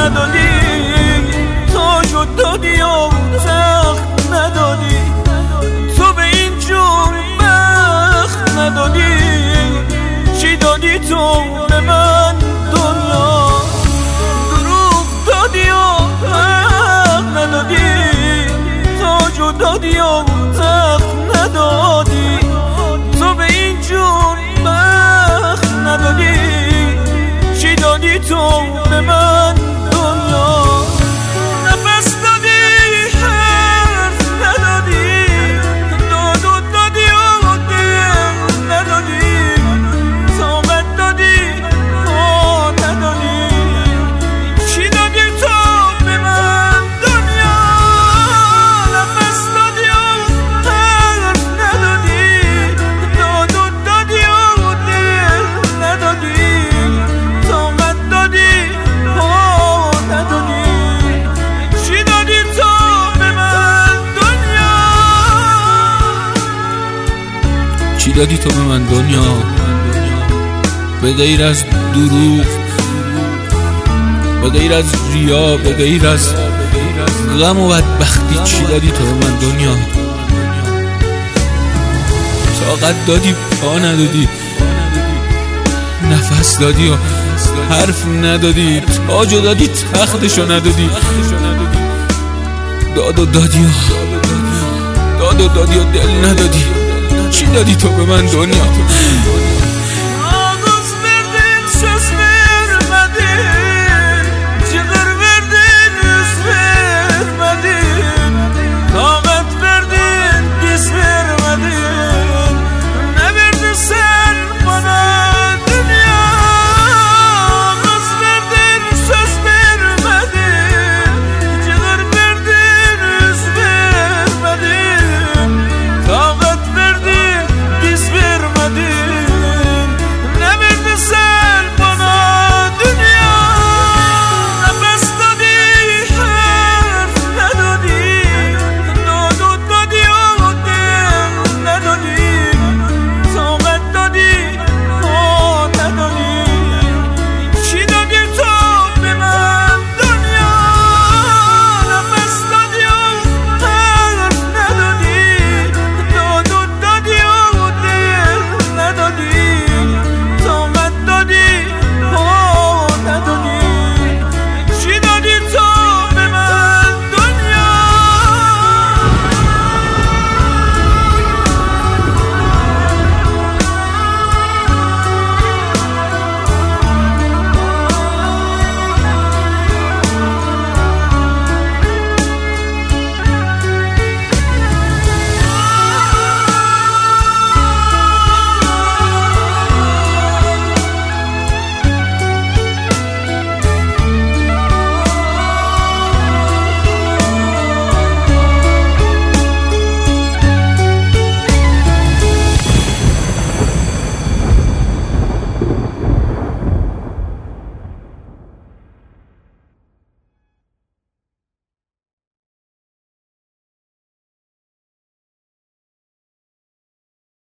ندادی، تاج و دادی و تخت ندادی، تو به این جون بخت ندادی. چی دادی تو به من دنیا؟ دروغ دادی و حق ندادی، تاج و دادی و تخت ندادی، تو به این جون بخت ندادی. چی دادی تو به من دنیا؟ نفس دادی حرف ندادی، داد و دادی و دل ندادی، طاقت دادی و ندادی. چی دادی تو به من دنیا؟ نفس دادی و حرف ندادی، داد و دادی و دل ندادی، طاقت دادی و ندادی. چی دادی تو به من دنیا؟ چی دادی تو به من دنیا؟ به غیر از دروغ، به غیر از ریا، به غیر از غم و بدبختی، چی دادی تو به من دنیا؟ طاقت دادی پا ندادی، نفس دادی و حرف ندادی، تاج دادی تختشو ندادی، داد و دادی و دل ندادی. چی دادی تو به من دنیا؟